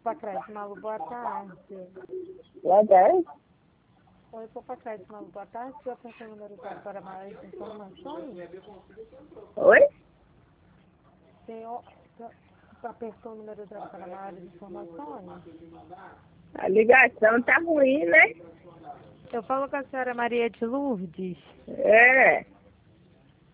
Popacrete Malu, boa tarde. Boa tarde. Oi, Popacrete Malu, boa tarde. Já apertou o número usado para maiores informações? Oi? Senhor, apertou o número usado para maiores informações? A ligação tá ruim, né? Eu falo com a senhora Maria de Lourdes. É.